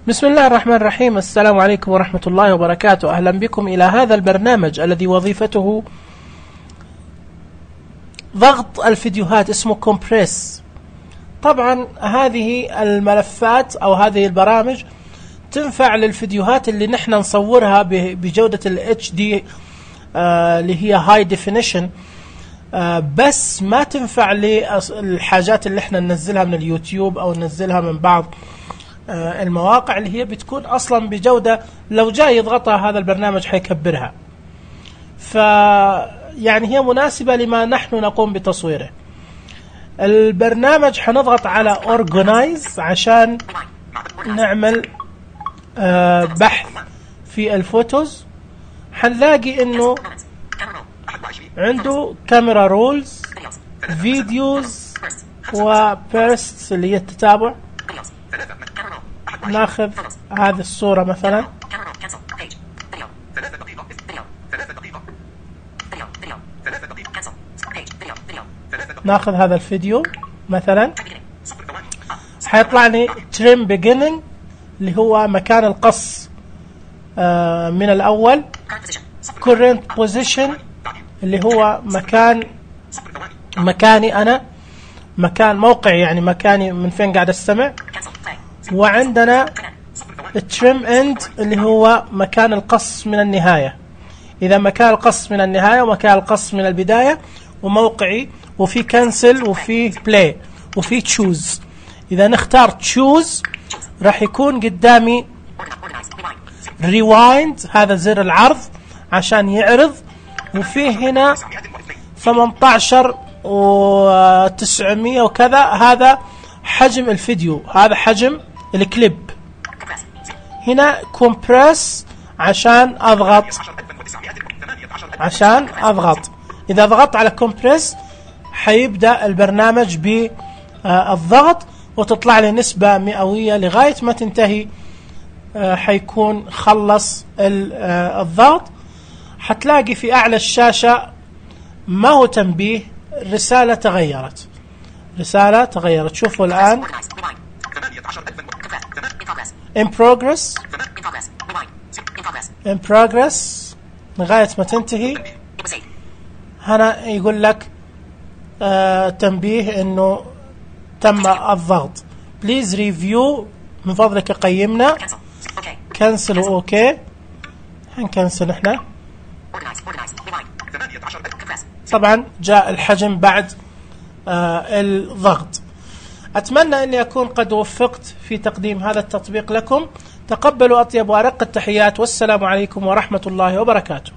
بسم الله الرحمن الرحيم. السلام عليكم ورحمة الله وبركاته. أهلا بكم إلى هذا البرنامج الذي وظيفته ضغط الفيديوهات، اسمه كومبريس. طبعا هذه الملفات أو هذه البرامج تنفع للفيديوهات اللي نحن نصورها بجودة ال HD اللي هي هاي ديفينيشن، بس ما تنفع للحاجات اللي احنا ننزلها من اليوتيوب أو ننزلها من بعض المواقع اللي هي بتكون أصلا بجودة لو جاي يضغطها هذا البرنامج حيكبرها. يعني هي مناسبة لما نحن نقوم بتصويره. البرنامج حنضغط على Organize عشان نعمل بحث في الفوتوز. حنلاقي انه عنده كاميرا رولز، فيديوز، وبيرستس اللي هي التتابع. ناخذ هذه الصورة مثلا، ناخذ هذا الفيديو مثلا، حيطلع لي trim beginning اللي هو مكان القص من الأول، current position اللي هو مكاني أنا، مكان موقعي يعني مكاني من فين قاعد استمع، وعندنا trim end اللي هو مكان القص من النهاية، إذا مكان القص من النهاية ومكان القص من البداية، وموقعي، وفي cancel وفي play وفي choose. إذا نختار choose راح يكون قدامي rewind، هذا زر العرض عشان يعرض، وفيه هنا 18 و900 وكذا، هذا حجم الفيديو، هذا حجم الكليب. هنا compress عشان أضغط. إذا ضغطت على compress حيبدأ البرنامج بالضغط، وتطلع لي نسبة مئوية لغاية ما تنتهي. حيكون خلص الضغط. حتلاقي في أعلى الشاشة ما هو تنبيه، رسالة تغيرت. شوفوا الآن in progress لغاية ما تنتهي. هنا يقول لك تنبيه انه تم الضغط. please review، من فضلك قيمنا. cancel اوكي، هنكنسل احنا. طبعا جاء الحجم بعد الضغط. أتمنى أني أكون قد وفقت في تقديم هذا التطبيق لكم. تقبلوا أطيب وأرق التحيات، والسلام عليكم ورحمة الله وبركاته.